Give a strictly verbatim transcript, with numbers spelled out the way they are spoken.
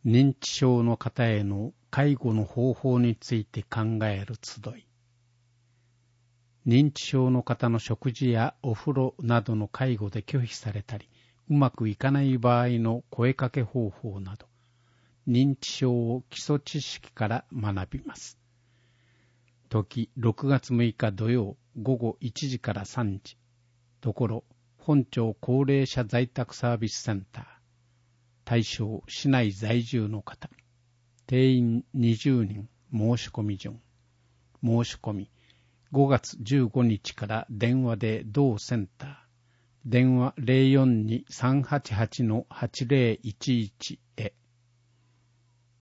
認知症の方への介護の方法について考える集い。認知症の方の食事やお風呂などの介護で拒否されたり、うまくいかない場合の声かけ方法など、認知症を基礎知識から学びます。時ろくがつむいか土曜午後いちじからさんじ。ところ、本町高齢者在宅サービスセンター。対象、市内在住の方。定員にじゅうにん、申し込み順。申し込み、ごがつじゅうごにちから電話で同センター。電話 ゼロよんに さんはちはち はちゼロいちいち へ。